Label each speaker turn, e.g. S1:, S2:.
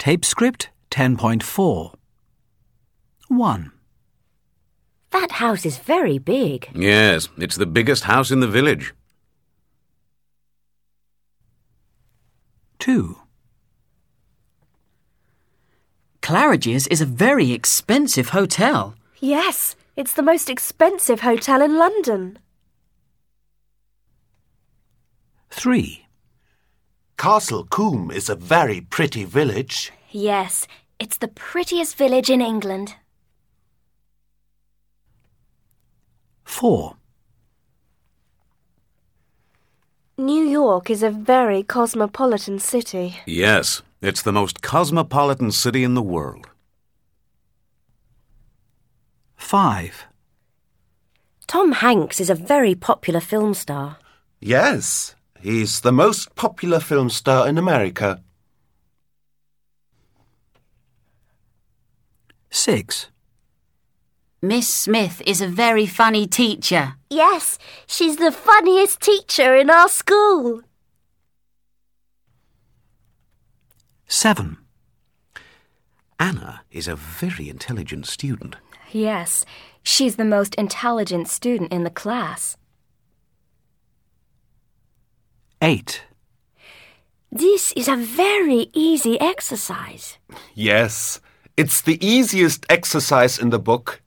S1: Tape script 10.4. 1.
S2: That house is very big.
S3: Yes, it's the biggest house in the village.
S1: 2.
S4: Claridge's is a very expensive hotel.
S5: Yes, it's the most expensive hotel in London.
S1: 3.
S6: Castle Combe is a very pretty village.
S2: Yes, it's the prettiest village in England.
S1: 4.
S5: New York is a very cosmopolitan city.
S3: Yes, it's the most cosmopolitan city in the world.
S1: 5.
S2: Tom Hanks is a very popular film star.
S6: Yes, he's the most popular film star in America.
S1: 6.
S7: Miss Smith is a very funny teacher.
S5: Yes, she's the funniest teacher in our school.
S1: 7.
S3: Anna is a very intelligent student.
S2: Yes, she's the most intelligent student in the class.
S1: 8.
S5: This is a very easy exercise.
S6: Yes, it's the easiest exercise in the book.